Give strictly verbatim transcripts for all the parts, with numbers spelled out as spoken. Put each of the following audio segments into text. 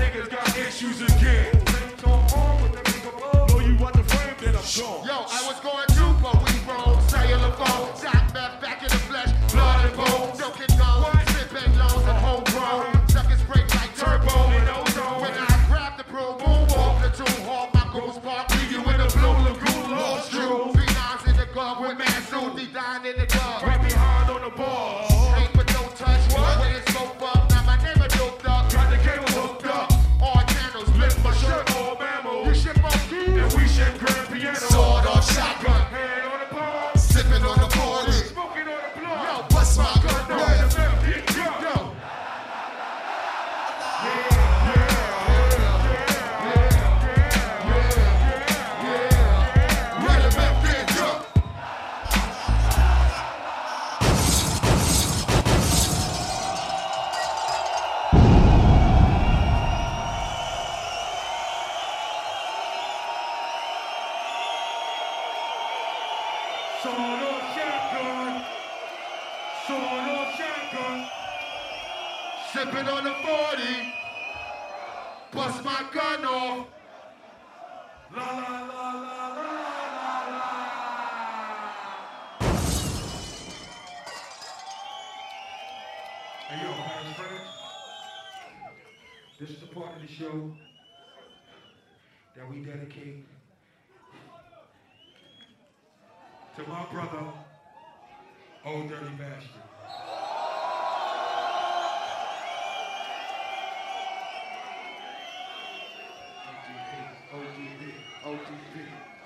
niggas got issues again. Blow you out the frame, then I'm gone. Yo, I was going to, but we rolled. Cellular phone, shot meth back in the flesh, blood and bone, silk and gold, sipping loans and homegrown. Suckers break like turbo and ozone. When I grab the broom, moonwalk the two hall, my goose park, leave you in the blue lagoon. Lost true, three nines in the glove with man Susie dying in the glove. Right behind on the ball. Ain't but no touch, when it's scope up. Now my name is doped up, Got the cable hooked up. all channels, lift my shirt. All mammals. You ship on keys, And we ship grand piano. sword off shotgun, Hand on the bar. sipping on the party. Smoking on the block. Yo, bust my gun, No, yo. the left, get Yo. yo. Right about that jump. Solo shotgun. Solo shotgun. Sipping on the forty. Bust my gun off. La la la la la la la. Hey yo, Paris friends. This is the part of the show that we dedicate to my brother, Old Dirty Bastard. O D B, O D B.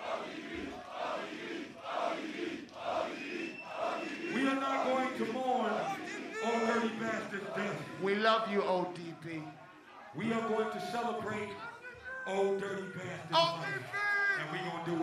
We are not going to mourn Old Dirty Bastard's death. We love you, O D B. We are going to celebrate Old Dirty Bastard's O D life. B! And we're going to do it.